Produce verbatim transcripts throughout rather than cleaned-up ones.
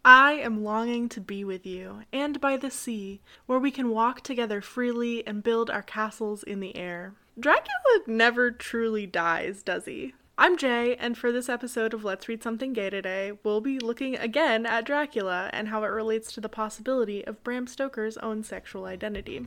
I am longing to be with you, and by the sea, where we can walk together freely and build our castles in the air. Dracula never truly dies, does he? I'm Jay, and for this episode of Let's Read Something Gay today, we'll be looking again at Dracula and how it relates to the possibility of Bram Stoker's own sexual identity.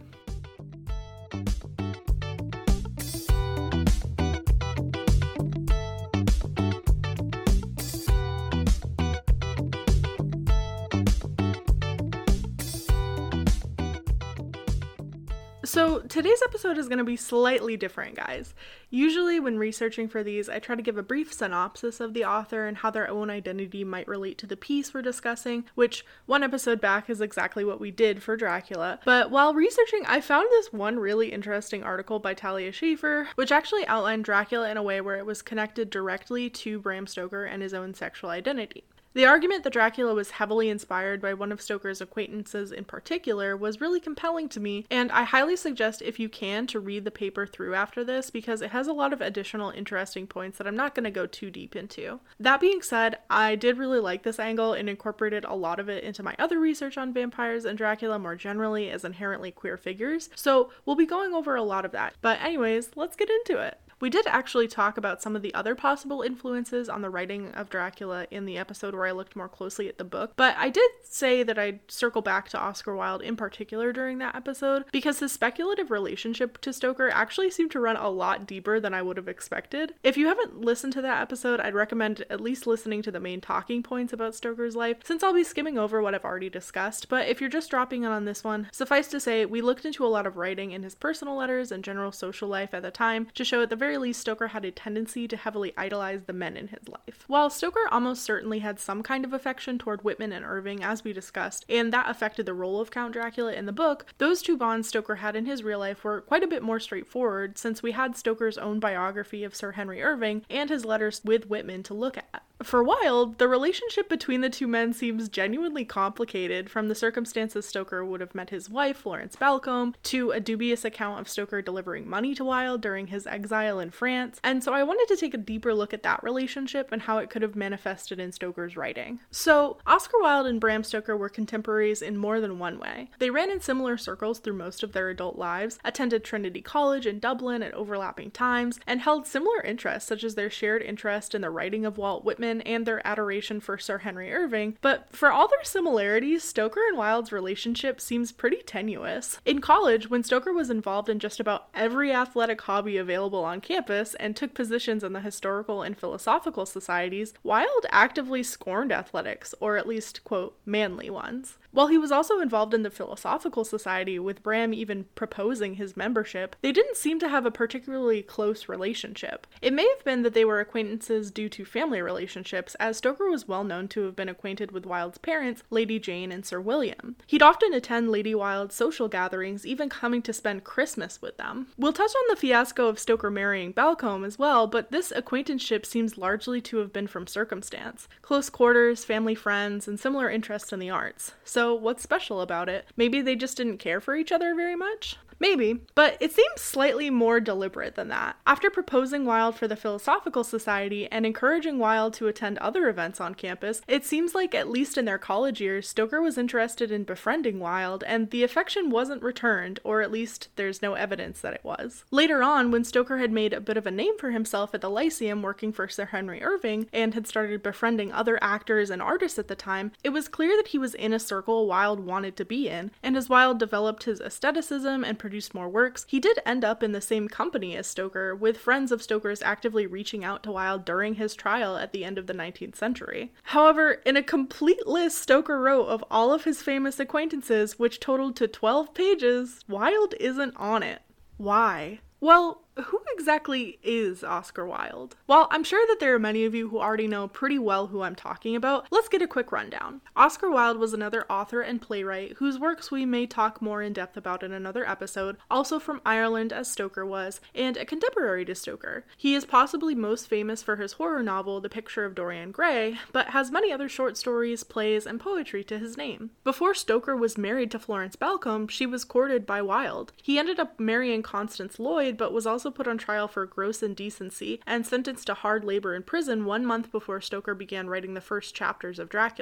So today's episode is going to be slightly different, guys. Usually when researching for these, I try to give a brief synopsis of the author and how their own identity might relate to the piece we're discussing, which one episode back is exactly what we did for Dracula. But while researching, I found this one really interesting article by Talia Shaffer, which actually outlined Dracula in a way where it was connected directly to Bram Stoker and his own sexual identity. The argument that Dracula was heavily inspired by one of Stoker's acquaintances in particular was really compelling to me, and I highly suggest, if you can, to read the paper through after this because it has a lot of additional interesting points that I'm not going to go too deep into. That being said, I did really like this angle and incorporated a lot of it into my other research on vampires and Dracula more generally as inherently queer figures, so we'll be going over a lot of that. But anyways, let's get into it. We did actually talk about some of the other possible influences on the writing of Dracula in the episode where I looked more closely at the book, but I did say that I'd circle back to Oscar Wilde in particular during that episode because his speculative relationship to Stoker actually seemed to run a lot deeper than I would have expected. If you haven't listened to that episode, I'd recommend at least listening to the main talking points about Stoker's life, since I'll be skimming over what I've already discussed, but if you're just dropping in on this one, suffice to say, we looked into a lot of writing in his personal letters and general social life at the time to show at the very least Stoker had a tendency to heavily idolize the men in his life. While Stoker almost certainly had some kind of affection toward Whitman and Irving, as we discussed, and that affected the role of Count Dracula in the book, those two bonds Stoker had in his real life were quite a bit more straightforward since we had Stoker's own biography of Sir Henry Irving and his letters with Whitman to look at. For Wilde, the relationship between the two men seems genuinely complicated, from the circumstances Stoker would have met his wife, Florence Balcombe, to a dubious account of Stoker delivering money to Wilde during his exile in France, and so I wanted to take a deeper look at that relationship and how it could have manifested in Stoker's writing. So, Oscar Wilde and Bram Stoker were contemporaries in more than one way. They ran in similar circles through most of their adult lives, attended Trinity College in Dublin at overlapping times, and held similar interests such as their shared interest in the writing of Walt Whitman and their adoration for Sir Henry Irving, but for all their similarities, Stoker and Wilde's relationship seems pretty tenuous. In college, when Stoker was involved in just about every athletic hobby available on campus and took positions in the historical and philosophical societies, Wilde actively scorned athletics, or at least, quote, manly ones. While he was also involved in the Philosophical Society, with Bram even proposing his membership, they didn't seem to have a particularly close relationship. It may have been that they were acquaintances due to family relationships, as Stoker was well known to have been acquainted with Wilde's parents, Lady Jane and Sir William. He'd often attend Lady Wilde's social gatherings, even coming to spend Christmas with them. We'll touch on the fiasco of Stoker marrying Balcombe as well, but this acquaintanceship seems largely to have been from circumstance. Close quarters, family friends, and similar interests in the arts. So So what's special about it? Maybe they just didn't care for each other very much? Maybe, but it seems slightly more deliberate than that. After proposing Wilde for the Philosophical Society and encouraging Wilde to attend other events on campus, it seems like, at least in their college years, Stoker was interested in befriending Wilde, and the affection wasn't returned, or at least there's no evidence that it was. Later on, when Stoker had made a bit of a name for himself at the Lyceum working for Sir Henry Irving, and had started befriending other actors and artists at the time, it was clear that he was in a circle Wilde wanted to be in, and as Wilde developed his aestheticism and produced more works, he did end up in the same company as Stoker, with friends of Stoker's actively reaching out to Wilde during his trial at the end of the nineteenth century. However, in a complete list Stoker wrote of all of his famous acquaintances, which totaled to twelve pages, Wilde isn't on it. Why? Well, who exactly is Oscar Wilde? While I'm sure that there are many of you who already know pretty well who I'm talking about, let's get a quick rundown. Oscar Wilde was another author and playwright whose works we may talk more in depth about in another episode, also from Ireland as Stoker was, and a contemporary to Stoker. He is possibly most famous for his horror novel, The Picture of Dorian Gray, but has many other short stories, plays, and poetry to his name. Before Stoker was married to Florence Balcombe, she was courted by Wilde. He ended up marrying Constance Lloyd, but was also put on trial for gross indecency and sentenced to hard labor in prison one month before Stoker began writing the first chapters of Dracula.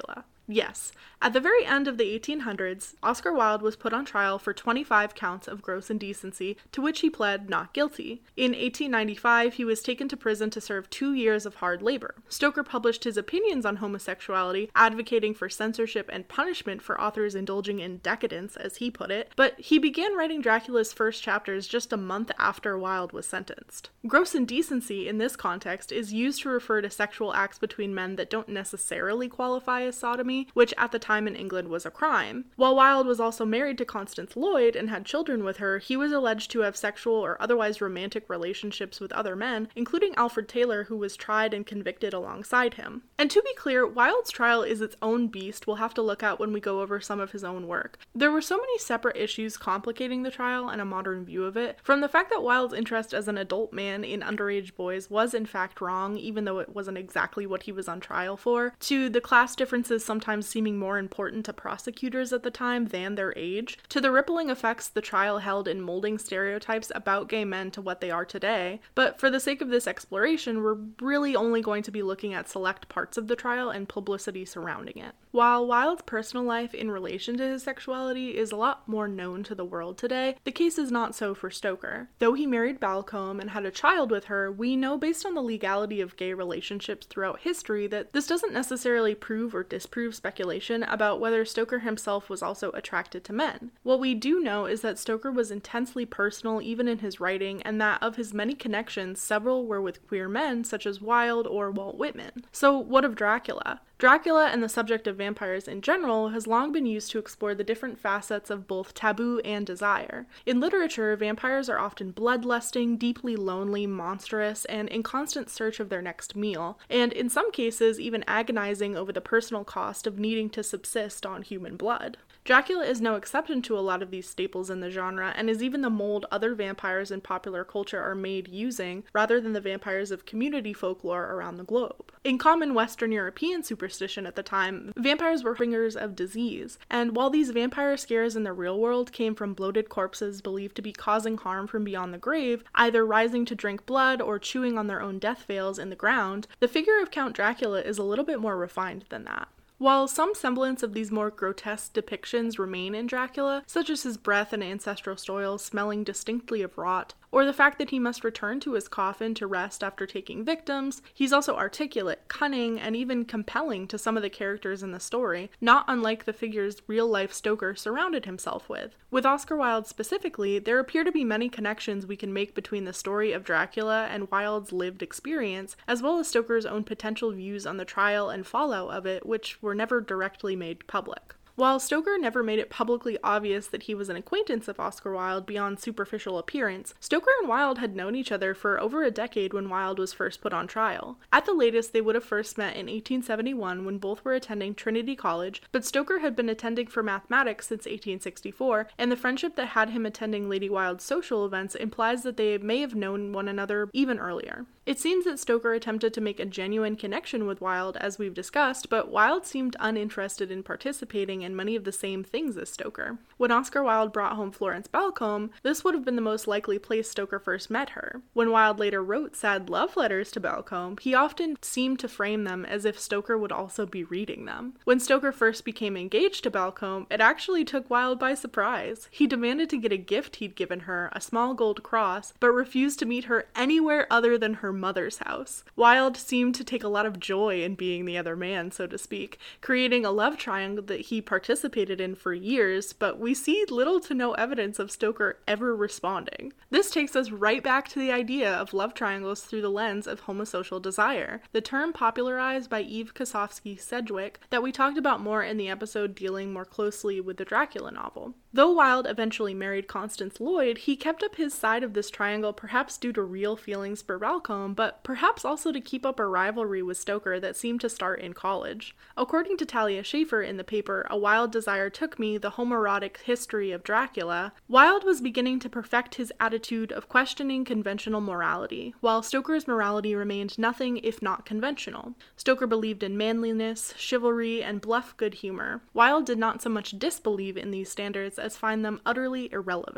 Yes. At the very end of the eighteen hundreds, Oscar Wilde was put on trial for twenty-five counts of gross indecency, to which he pled not guilty. In eighteen ninety-five, he was taken to prison to serve two years of hard labor. Stoker published his opinions on homosexuality, advocating for censorship and punishment for authors indulging in decadence, as he put it, but he began writing Dracula's first chapters just a month after Wilde was sentenced. Gross indecency, in this context, is used to refer to sexual acts between men that don't necessarily qualify as sodomy, which at the time in England was a crime. While Wilde was also married to Constance Lloyd and had children with her, he was alleged to have sexual or otherwise romantic relationships with other men, including Alfred Taylor, who was tried and convicted alongside him. And to be clear, Wilde's trial is its own beast we'll have to look at when we go over some of his own work. There were so many separate issues complicating the trial and a modern view of it, from the fact that Wilde's interest as an adult man in underage boys was in fact wrong, even though it wasn't exactly what he was on trial for, to the class differences sometimes seeming more important to prosecutors at the time than their age, to the rippling effects the trial held in molding stereotypes about gay men to what they are today. But for the sake of this exploration, we're really only going to be looking at select parts of the trial and publicity surrounding it. While Wilde's personal life in relation to his sexuality is a lot more known to the world today, the case is not so for Stoker. Though he married Balcombe and had a child with her, we know based on the legality of gay relationships throughout history that this doesn't necessarily prove or disprove speculation about whether Stoker himself was also attracted to men. What we do know is that Stoker was intensely personal even in his writing, and that of his many connections, several were with queer men such as Wilde or Walt Whitman. So what of Dracula? Dracula and the subject of vampires in general has long been used to explore the different facets of both taboo and desire. In literature, vampires are often bloodlusting, deeply lonely, monstrous, and in constant search of their next meal, and in some cases even agonizing over the personal cost of needing to subsist on human blood. Dracula is no exception to a lot of these staples in the genre, and is even the mold other vampires in popular culture are made using, rather than the vampires of community folklore around the globe. In common Western European superstition at the time, vampires were bringers of disease, and while these vampire scares in the real world came from bloated corpses believed to be causing harm from beyond the grave, either rising to drink blood or chewing on their own death veils in the ground, the figure of Count Dracula is a little bit more refined than that. While some semblance of these more grotesque depictions remain in Dracula, such as his breath and ancestral soil smelling distinctly of rot, or the fact that he must return to his coffin to rest after taking victims, he's also articulate, cunning, and even compelling to some of the characters in the story, not unlike the figures real-life Stoker surrounded himself with. With Oscar Wilde specifically, there appear to be many connections we can make between the story of Dracula and Wilde's lived experience, as well as Stoker's own potential views on the trial and fallout of it, which were never directly made public. While Stoker never made it publicly obvious that he was an acquaintance of Oscar Wilde beyond superficial appearance, Stoker and Wilde had known each other for over a decade when Wilde was first put on trial. At the latest, they would have first met in eighteen seventy-one when both were attending Trinity College, but Stoker had been attending for mathematics since eighteen sixty-four, and the friendship that had him attending Lady Wilde's social events implies that they may have known one another even earlier. It seems that Stoker attempted to make a genuine connection with Wilde, as we've discussed, but Wilde seemed uninterested in participating in many of the same things as Stoker. When Oscar Wilde brought home Florence Balcombe, this would have been the most likely place Stoker first met her. When Wilde later wrote sad love letters to Balcombe, he often seemed to frame them as if Stoker would also be reading them. When Stoker first became engaged to Balcombe, it actually took Wilde by surprise. He demanded to get a gift he'd given her, a small gold cross, but refused to meet her anywhere other than her mother's house. Wilde seemed to take a lot of joy in being the other man, so to speak, creating a love triangle that he participated in for years, but we see little to no evidence of Stoker ever responding. This takes us right back to the idea of love triangles through the lens of homosocial desire, the term popularized by Eve Kosofsky Sedgwick that we talked about more in the episode dealing more closely with the Dracula novel. Though Wilde eventually married Constance Lloyd, he kept up his side of this triangle perhaps due to real feelings for Balcombe, but perhaps also to keep up a rivalry with Stoker that seemed to start in college. According to Talia Schaefer in the paper A Wild Desire Took Me, The Homoerotic History of Dracula, Wilde was beginning to perfect his attitude of questioning conventional morality, while Stoker's morality remained nothing if not conventional. Stoker believed in manliness, chivalry, and bluff good humor. Wilde did not so much disbelieve in these standards as find them utterly irrelevant.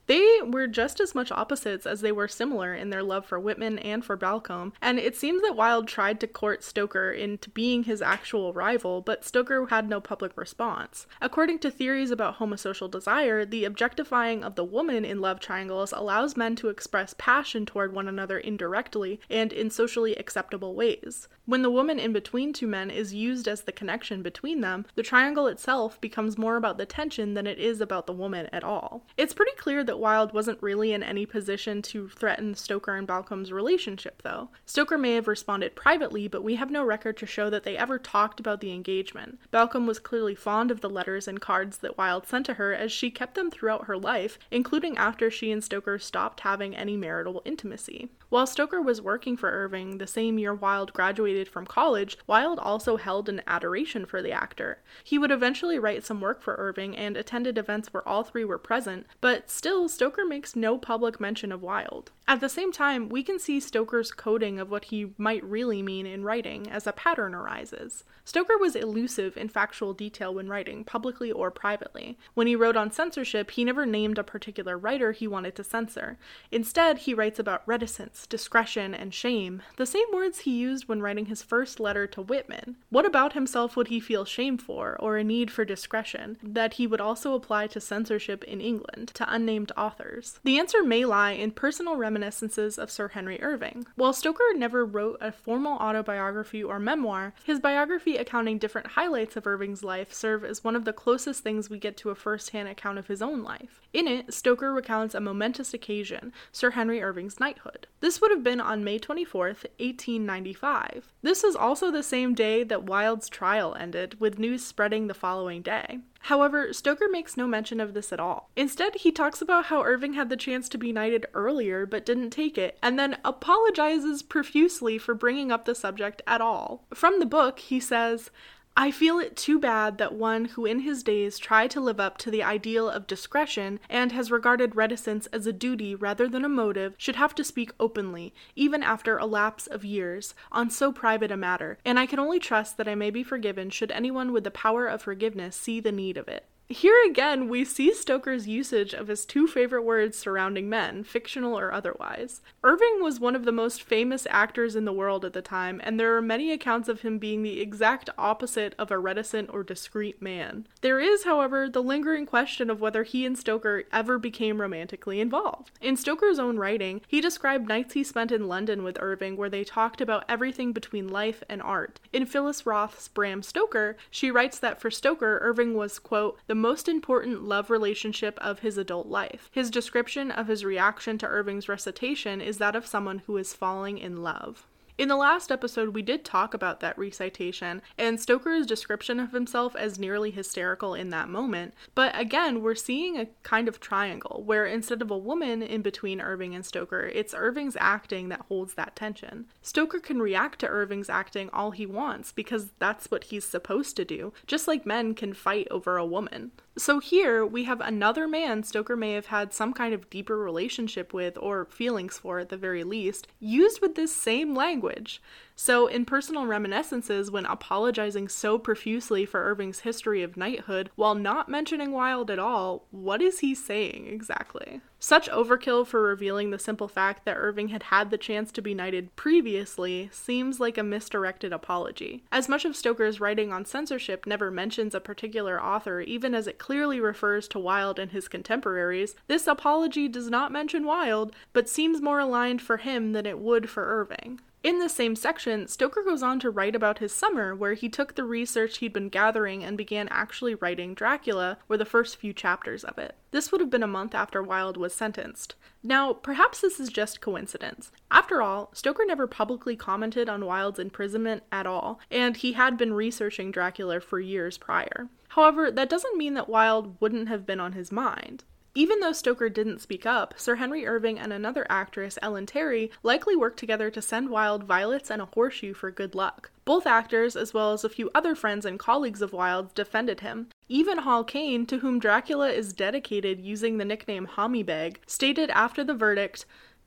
They were just as much opposites as they were similar in their love for Whitman and for Balcombe, and it seems that Wilde tried to court Stoker into being his actual rival, but Stoker had no public response. According to theories about homosocial desire, the objectifying of the woman in love triangles allows men to express passion toward one another indirectly and in socially acceptable ways. When the woman in between two men is used as the connection between them, the triangle itself becomes more about the tension than it is about the woman at all. It's pretty clear that Wilde wasn't really in any position to threaten Stoker and Balcombe's relationship, though. Stoker may have responded privately, but we have no record to show that they ever talked about the engagement. Balcombe was clearly fond of the letters and cards that Wilde sent to her, as she kept them throughout her life, including after she and Stoker stopped having any marital intimacy. While Stoker was working for Irving the same year Wilde graduated from college, Wilde also held an adoration for the actor. He would eventually write some work for Irving and attended events where all three were present, but still, Stoker makes no public mention of Wilde. At the same time, we can see Stoker's coding of what he might really mean in writing as a pattern arises. Stoker was elusive in factual detail when writing, publicly or privately. When he wrote on censorship, he never named a particular writer he wanted to censor. Instead, he writes about reticence, discretion, and shame, the same words he used when writing his first letter to Whitman. What about himself would he feel shame for, or a need for discretion, that he would also apply to censorship in England, to unnamed authors? The answer may lie in personal reminiscences of Sir Henry Irving. While Stoker never wrote a formal autobiography or memoir, his biography accounting different highlights of Irving's life serve as one of the closest things we get to a first-hand account of his own life. In it, Stoker recounts a momentous occasion, Sir Henry Irving's knighthood. This would have been on May twenty-fourth, eighteen ninety-five. This was also the same day that Wilde's trial ended, with news spreading the following day. However, Stoker makes no mention of this at all. Instead, he talks about how Irving had the chance to be knighted earlier but didn't take it, and then apologizes profusely for bringing up the subject at all. From the book, he says, "I feel it too bad that one who in his days tried to live up to the ideal of discretion and has regarded reticence as a duty rather than a motive should have to speak openly, even after a lapse of years, on so private a matter, and I can only trust that I may be forgiven should anyone with the power of forgiveness see the need of it." Here again, we see Stoker's usage of his two favorite words surrounding men, fictional or otherwise. Irving was one of the most famous actors in the world at the time, and there are many accounts of him being the exact opposite of a reticent or discreet man. There is, however, the lingering question of whether he and Stoker ever became romantically involved. In Stoker's own writing, he described nights he spent in London with Irving where they talked about everything between life and art. In Phyllis Roth's Bram Stoker, she writes that for Stoker, Irving was, quote, the most important love relationship of his adult life. His description of his reaction to Irving's recitation is that of someone who is falling in love. In the last episode, we did talk about that recitation, and Stoker's description of himself as nearly hysterical in that moment, but again, we're seeing a kind of triangle, where instead of a woman in between Irving and Stoker, it's Irving's acting that holds that tension. Stoker can react to Irving's acting all he wants, because that's what he's supposed to do, just like men can fight over a woman. So here, we have another man Stoker may have had some kind of deeper relationship with, or feelings for at the very least, used with this same language. So in Personal Reminiscences, when apologizing so profusely for Irving's history of knighthood, while not mentioning Wilde at all, what is he saying exactly? Such overkill for revealing the simple fact that Irving had had the chance to be knighted previously seems like a misdirected apology. As much of Stoker's writing on censorship never mentions a particular author, even as it clearly refers to Wilde and his contemporaries, this apology does not mention Wilde, but seems more aligned for him than it would for Irving. In the same section, Stoker goes on to write about his summer, where he took the research he'd been gathering and began actually writing Dracula, were the first few chapters of it. This would have been a month after Wilde was sentenced. Now, perhaps this is just coincidence. After all, Stoker never publicly commented on Wilde's imprisonment at all, and he had been researching Dracula for years prior. However, that doesn't mean that Wilde wouldn't have been on his mind. Even though Stoker didn't speak up, Sir Henry Irving and another actress, Ellen Terry, likely worked together to send Wilde violets and a horseshoe for good luck. Both actors, as well as a few other friends and colleagues of Wilde's, defended him. Even Hall Caine, to whom Dracula is dedicated using the nickname Hommybeg, stated after the verdict,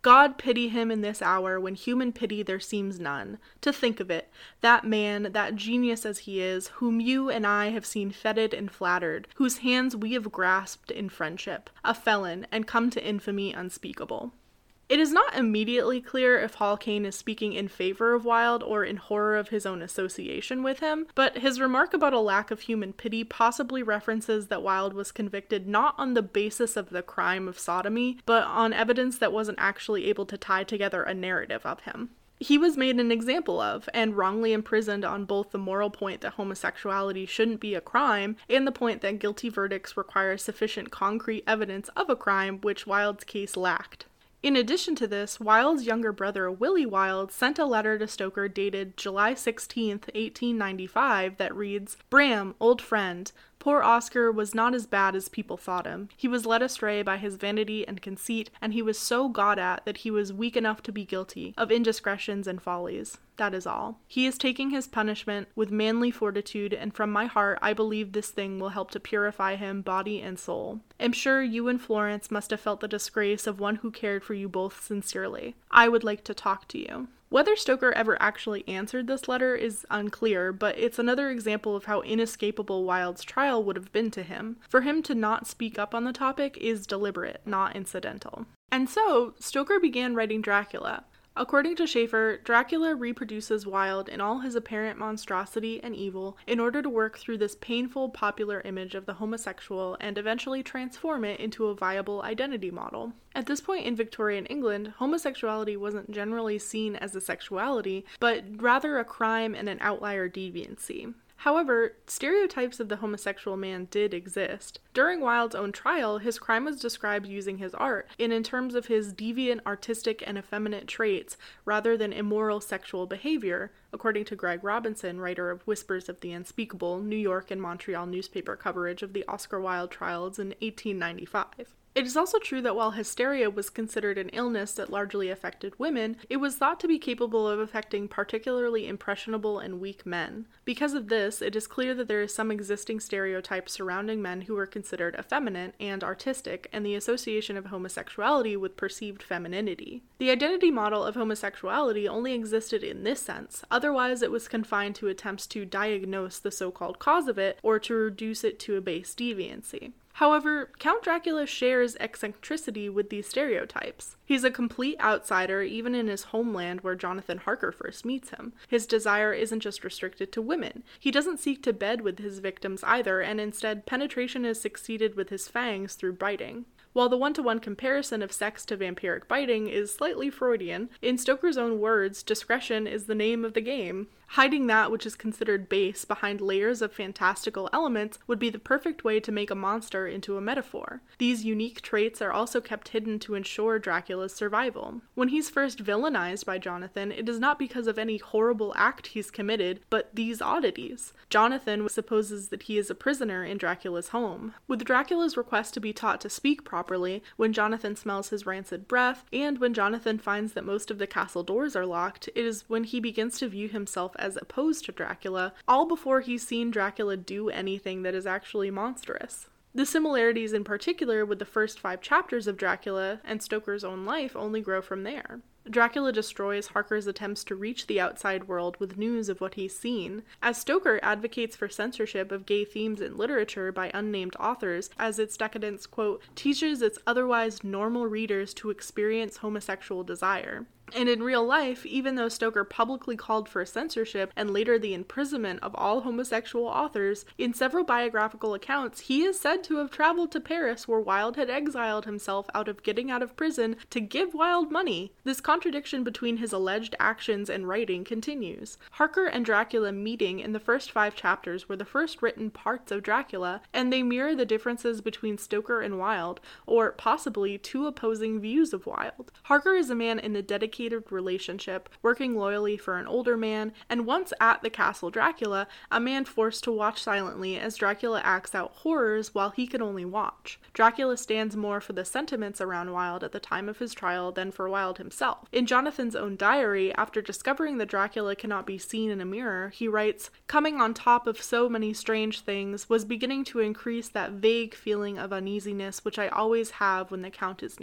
God pity him in this hour when human pity there seems none. To think of it, that man, that genius as he is, whom you and I have seen feted and flattered, whose hands we have grasped in friendship, a felon, and come to infamy unspeakable. It is not immediately clear if Hall Caine is speaking in favor of Wilde or in horror of his own association with him, but his remark about a lack of human pity possibly references that Wilde was convicted not on the basis of the crime of sodomy, but on evidence that wasn't actually able to tie together a narrative of him. He was made an example of, and wrongly imprisoned on both the moral point that homosexuality shouldn't be a crime, and the point that guilty verdicts require sufficient concrete evidence of a crime, which Wilde's case lacked. In addition to this, Wilde's younger brother, Willie Wilde, sent a letter to Stoker dated July sixteenth, eighteen ninety-five that reads, "Bram, old friend, poor Oscar was not as bad as people thought him. He was led astray by his vanity and conceit, and he was so got at that he was weak enough to be guilty of indiscretions and follies. That is all. He is taking his punishment with manly fortitude, and from my heart I believe this thing will help to purify him body and soul. Am sure you and Florence must have felt the disgrace of one who cared for you both sincerely. I would like to talk to you." Whether Stoker ever actually answered this letter is unclear, but it's another example of how inescapable Wilde's trial would have been to him. For him to not speak up on the topic is deliberate, not incidental. And so, Stoker began writing Dracula. According to Schaeffer, Dracula reproduces Wilde in all his apparent monstrosity and evil in order to work through this painful popular image of the homosexual and eventually transform it into a viable identity model. At this point in Victorian England, homosexuality wasn't generally seen as a sexuality, but rather a crime and an outlier deviancy. However, stereotypes of the homosexual man did exist. During Wilde's own trial, his crime was described using his art, and in terms of his deviant artistic and effeminate traits, rather than immoral sexual behavior, according to Greg Robinson, writer of Whispers of the Unspeakable, New York and Montreal newspaper coverage of the Oscar Wilde trials in eighteen ninety-five. It is also true that while hysteria was considered an illness that largely affected women, it was thought to be capable of affecting particularly impressionable and weak men. Because of this, it is clear that there is some existing stereotype surrounding men who were considered effeminate and artistic, and the association of homosexuality with perceived femininity. The identity model of homosexuality only existed in this sense, otherwise it was confined to attempts to diagnose the so-called cause of it, or to reduce it to a base deviancy. However, Count Dracula shares eccentricity with these stereotypes. He's a complete outsider even in his homeland where Jonathan Harker first meets him. His desire isn't just restricted to women. He doesn't seek to bed with his victims either, and instead penetration is succeeded with his fangs through biting. While the one-to-one comparison of sex to vampiric biting is slightly Freudian, in Stoker's own words, discretion is the name of the game. Hiding that which is considered base behind layers of fantastical elements would be the perfect way to make a monster into a metaphor. These unique traits are also kept hidden to ensure Dracula's survival. When he's first villainized by Jonathan, it is not because of any horrible act he's committed, but these oddities. Jonathan supposes that he is a prisoner in Dracula's home. With Dracula's request to be taught to speak properly, when Jonathan smells his rancid breath, and when Jonathan finds that most of the castle doors are locked, it is when he begins to view himself as opposed to Dracula, all before he's seen Dracula do anything that is actually monstrous. The similarities in particular with the first five chapters of Dracula and Stoker's own life only grow from there. Dracula destroys Harker's attempts to reach the outside world with news of what he's seen, as Stoker advocates for censorship of gay themes in literature by unnamed authors, as its decadence, quote, teaches its otherwise normal readers to experience homosexual desire. And in real life, even though Stoker publicly called for censorship and later the imprisonment of all homosexual authors, in several biographical accounts, he is said to have traveled to Paris where Wilde had exiled himself out of getting out of prison to give Wilde money. This contradiction between his alleged actions and writing continues. Harker and Dracula meeting in the first five chapters were the first written parts of Dracula, and they mirror the differences between Stoker and Wilde, or possibly two opposing views of Wilde. Harker is a man in a dedicated relationship, working loyally for an older man, and once at the Castle Dracula, a man forced to watch silently as Dracula acts out horrors while he can only watch. Dracula stands more for the sentiments around Wilde at the time of his trial than for Wilde himself. In Jonathan's own diary, after discovering that Dracula cannot be seen in a mirror, he writes, "Coming on top of so many strange things was beginning to increase that vague feeling of uneasiness which I always have when the Count is near."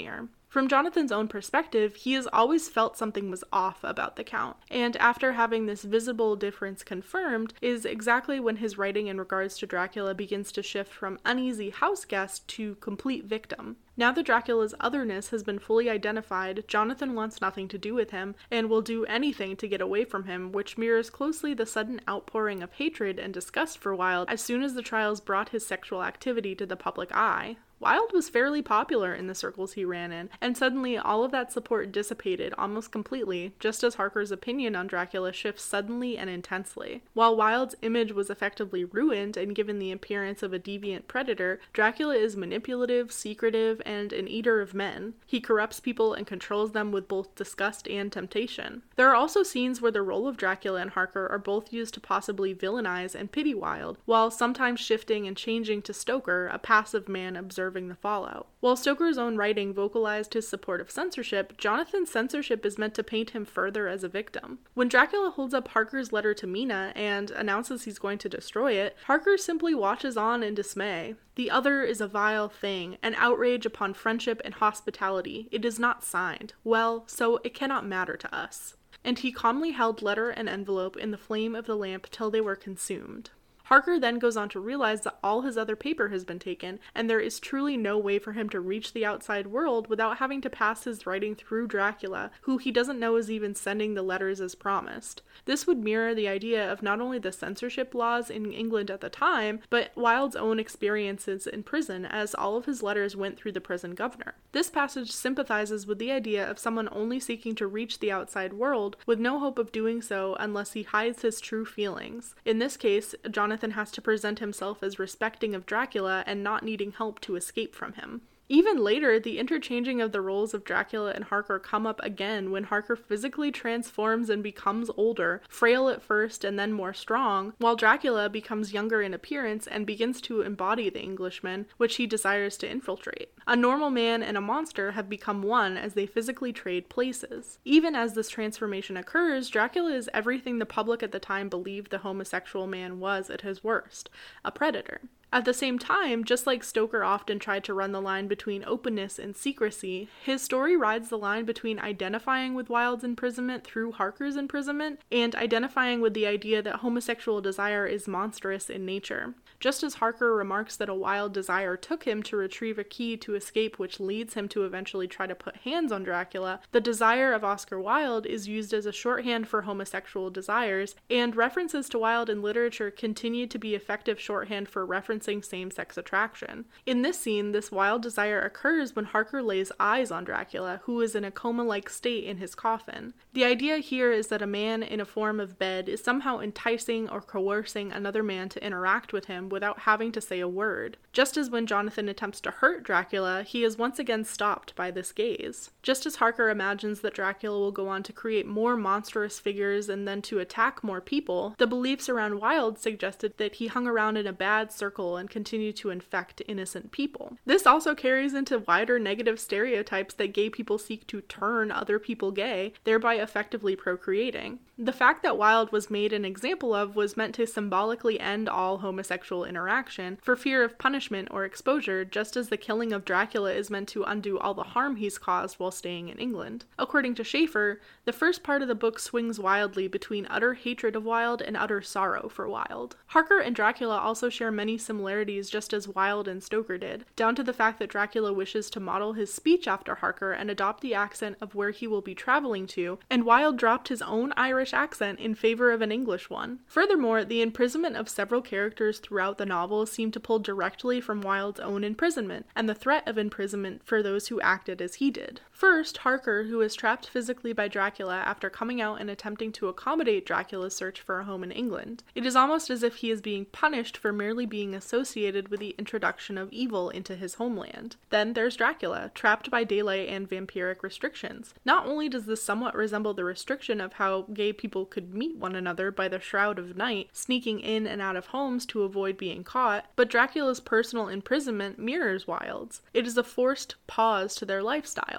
From Jonathan's own perspective, he has always felt something was off about the Count, and after having this visible difference confirmed is exactly when his writing in regards to Dracula begins to shift from uneasy house guest to complete victim. Now that Dracula's otherness has been fully identified, Jonathan wants nothing to do with him, and will do anything to get away from him, which mirrors closely the sudden outpouring of hatred and disgust for Wilde as soon as the trials brought his sexual activity to the public eye. Wilde was fairly popular in the circles he ran in, and suddenly all of that support dissipated almost completely, just as Harker's opinion on Dracula shifts suddenly and intensely. While Wilde's image was effectively ruined and given the appearance of a deviant predator, Dracula is manipulative, secretive, and an eater of men. He corrupts people and controls them with both disgust and temptation. There are also scenes where the role of Dracula and Harker are both used to possibly villainize and pity Wilde, while sometimes shifting and changing to Stoker, a passive man observing the fallout. While Stoker's own writing vocalized his support of censorship, Jonathan's censorship is meant to paint him further as a victim. When Dracula holds up Harker's letter to Mina and announces he's going to destroy it, Harker simply watches on in dismay. The other is a vile thing, an outrage upon friendship and hospitality. It is not signed. Well, so it cannot matter to us. And he calmly held letter and envelope in the flame of the lamp till they were consumed. Harker then goes on to realize that all his other paper has been taken, and there is truly no way for him to reach the outside world without having to pass his writing through Dracula, who he doesn't know is even sending the letters as promised. This would mirror the idea of not only the censorship laws in England at the time, but Wilde's own experiences in prison, as all of his letters went through the prison governor. This passage sympathizes with the idea of someone only seeking to reach the outside world, with no hope of doing so unless he hides his true feelings. In this case, Jonathan has to present himself as respecting of Dracula and not needing help to escape from him. Even later, the interchanging of the roles of Dracula and Harker come up again when Harker physically transforms and becomes older, frail at first and then more strong, while Dracula becomes younger in appearance and begins to embody the Englishman, which he desires to infiltrate. A normal man and a monster have become one as they physically trade places. Even as this transformation occurs, Dracula is everything the public at the time believed the homosexual man was at his worst, a predator. At the same time, just like Stoker often tried to run the line between openness and secrecy, his story rides the line between identifying with Wilde's imprisonment through Harker's imprisonment and identifying with the idea that homosexual desire is monstrous in nature. Just as Harker remarks that a wild desire took him to retrieve a key to escape which leads him to eventually try to put hands on Dracula, the desire of Oscar Wilde is used as a shorthand for homosexual desires, and references to Wilde in literature continue to be effective shorthand for referencing same-sex attraction. In this scene, this wild desire occurs when Harker lays eyes on Dracula, who is in a coma-like state in his coffin. The idea here is that a man in a form of bed is somehow enticing or coercing another man to interact with him without having to say a word. Just as when Jonathan attempts to hurt Dracula, he is once again stopped by this gaze. Just as Harker imagines that Dracula will go on to create more monstrous figures and then to attack more people, the beliefs around Wilde suggested that he hung around in a bad circle and continued to infect innocent people. This also carries into wider negative stereotypes that gay people seek to turn other people gay, thereby effectively procreating. The fact that Wilde was made an example of was meant to symbolically end all homosexual interaction for fear of punishment or exposure, just as the killing of Dracula is meant to undo all the harm he's caused while staying in England. According to Schaeffer, the first part of the book swings wildly between utter hatred of Wilde and utter sorrow for Wilde. Harker and Dracula also share many similarities just as Wilde and Stoker did, down to the fact that Dracula wishes to model his speech after Harker and adopt the accent of where he will be traveling to, and Wilde dropped his own Irish accent in favor of an English one. Furthermore, the imprisonment of several characters throughout the novel seem to pull directly from Wilde's own imprisonment, and the threat of imprisonment for those who acted as he did. First, Harker, who is trapped physically by Dracula after coming out and attempting to accommodate Dracula's search for a home in England. It is almost as if he is being punished for merely being associated with the introduction of evil into his homeland. Then there's Dracula, trapped by daylight and vampiric restrictions. Not only does this somewhat resemble the restriction of how gay people could meet one another by the shroud of night, sneaking in and out of homes to avoid being caught, but Dracula's personal imprisonment mirrors Wilde's. It is a forced pause to their lifestyles.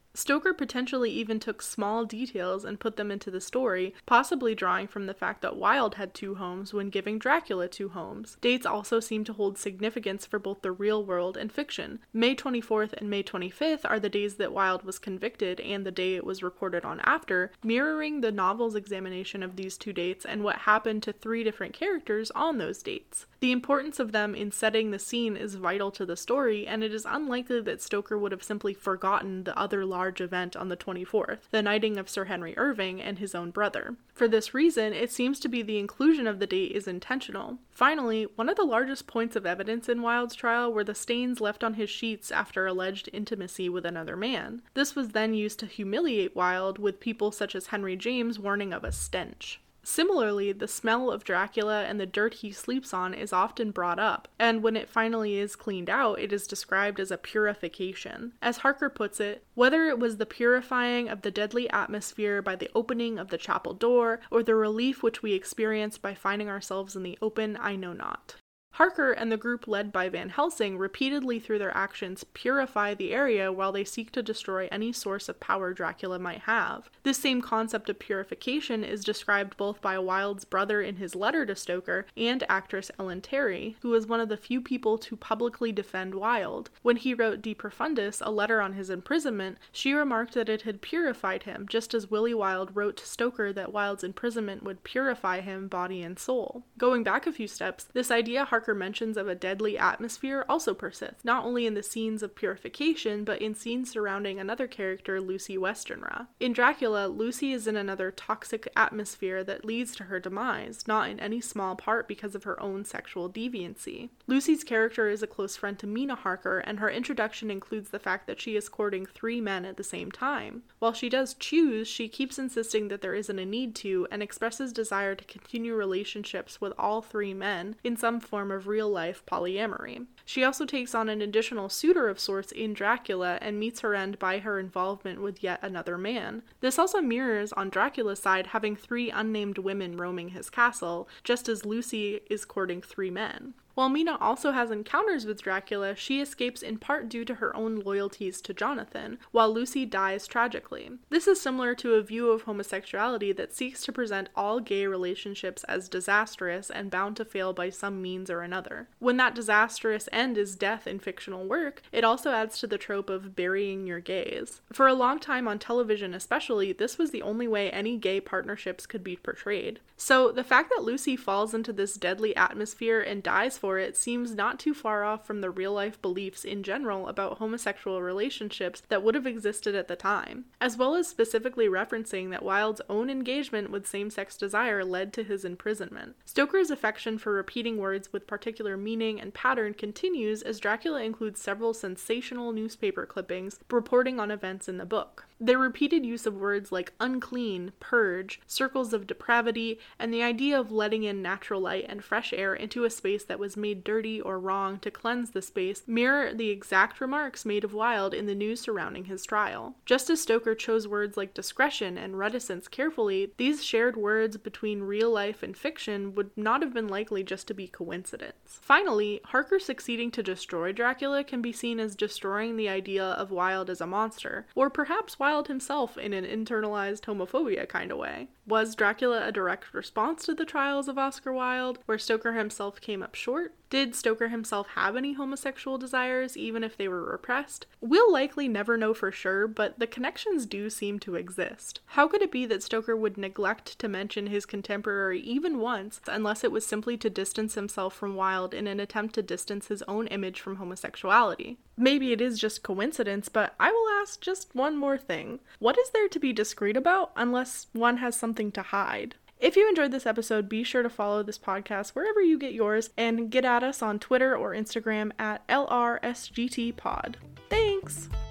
Stoker potentially even took small details and put them into the story, possibly drawing from the fact that Wilde had two homes when giving Dracula two homes. Dates also seem to hold significance for both the real world and fiction. May twenty-fourth and May twenty-fifth are the days that Wilde was convicted and the day it was reported on after, mirroring the novel's examination of these two dates and what happened to three different characters on those dates. The importance of them in setting the scene is vital to the story, and it is unlikely that Stoker would have simply forgotten the other large event on the twenty-fourth, the knighting of Sir Henry Irving and his own brother. For this reason, it seems to be the inclusion of the date is intentional. Finally, one of the largest points of evidence in Wilde's trial were the stains left on his sheets after alleged intimacy with another man. This was then used to humiliate Wilde, with people such as Henry James warning of a stench. Similarly, the smell of Dracula and the dirt he sleeps on is often brought up, and when it finally is cleaned out, it is described as a purification. As Harker puts it, whether it was the purifying of the deadly atmosphere by the opening of the chapel door, or the relief which we experienced by finding ourselves in the open, I know not. Harker and the group led by Van Helsing repeatedly through their actions purify the area while they seek to destroy any source of power Dracula might have. This same concept of purification is described both by Wilde's brother in his letter to Stoker and actress Ellen Terry, who was one of the few people to publicly defend Wilde. When he wrote De Profundis, a letter on his imprisonment, she remarked that it had purified him, just as Willie Wilde wrote to Stoker that Wilde's imprisonment would purify him body and soul. Going back a few steps, this idea Harker mentions of a deadly atmosphere also persists, not only in the scenes of purification, but in scenes surrounding another character, Lucy Westenra. In Dracula, Lucy is in another toxic atmosphere that leads to her demise, not in any small part because of her own sexual deviancy. Lucy's character is a close friend to Mina Harker, and her introduction includes the fact that she is courting three men at the same time. While she does choose, she keeps insisting that there isn't a need to, and expresses desire to continue relationships with all three men in some form of real-life polyamory. She also takes on an additional suitor of sorts in Dracula and meets her end by her involvement with yet another man. This also mirrors, on Dracula's side, having three unnamed women roaming his castle, just as Lucy is courting three men. While Mina also has encounters with Dracula, she escapes in part due to her own loyalties to Jonathan, while Lucy dies tragically. This is similar to a view of homosexuality that seeks to present all gay relationships as disastrous and bound to fail by some means or another. When that disastrous end is death in fictional work, it also adds to the trope of burying your gays. For a long time on television especially, this was the only way any gay partnerships could be portrayed. So the fact that Lucy falls into this deadly atmosphere and dies for it seems not too far off from the real-life beliefs in general about homosexual relationships that would have existed at the time, as well as specifically referencing that Wilde's own engagement with same-sex desire led to his imprisonment. Stoker's affection for repeating words with particular meaning and pattern continues as Dracula includes several sensational newspaper clippings reporting on events in the book. Their repeated use of words like unclean, purge, circles of depravity, and the idea of letting in natural light and fresh air into a space that was made dirty or wrong to cleanse the space mirror the exact remarks made of Wilde in the news surrounding his trial. Just as Stoker chose words like discretion and reticence carefully, these shared words between real life and fiction would not have been likely just to be coincidence. Finally, Harker succeeding to destroy Dracula can be seen as destroying the idea of Wilde as a monster, or perhaps Wilde himself in an internalized homophobia kind of way. Was Dracula a direct response to the trials of Oscar Wilde, where Stoker himself came up short? Did Stoker himself have any homosexual desires, even if they were repressed? We'll likely never know for sure, but the connections do seem to exist. How could it be that Stoker would neglect to mention his contemporary even once, unless it was simply to distance himself from Wilde in an attempt to distance his own image from homosexuality? Maybe it is just coincidence, but I will ask just one more thing. What is there to be discreet about, unless one has something to hide? If you enjoyed this episode, be sure to follow this podcast wherever you get yours and get at us on Twitter or Instagram at L R S G T pod. Thanks!